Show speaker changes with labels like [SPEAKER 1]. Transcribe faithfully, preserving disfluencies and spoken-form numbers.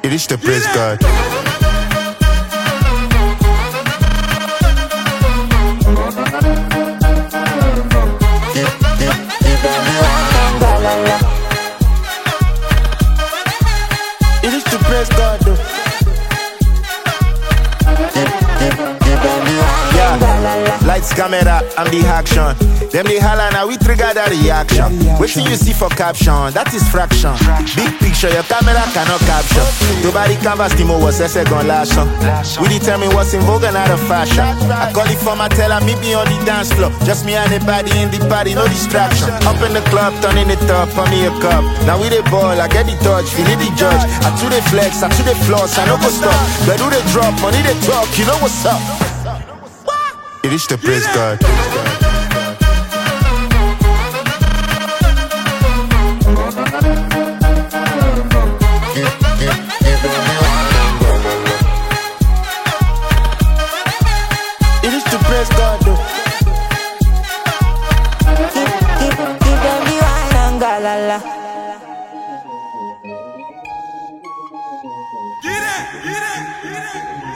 [SPEAKER 1] It is to praise God. It is to praise God. Though. Yeah. Lights, camera, I'm the action. Them they holla now we trigger that reaction. Waiting you see for caption, that is fraction. Big picture, your camera cannot capture. Nobody canvas the mo was a second last song. We determine what's in vogue and out of fashion. I call it for my teller, meet me on the dance floor. Just me and the body in the party, no distraction. Up in the club, turning it up, pour me a cup. Now we the ball, I get the touch, feel it the judge. I do the flex, I do the floss, I no go stop. But do the drop, money the talk, you know what's up. It is to praise God. It is to praise God. Though.
[SPEAKER 2] Give, give, give them the wine and galala.
[SPEAKER 3] Get it, get it, get it.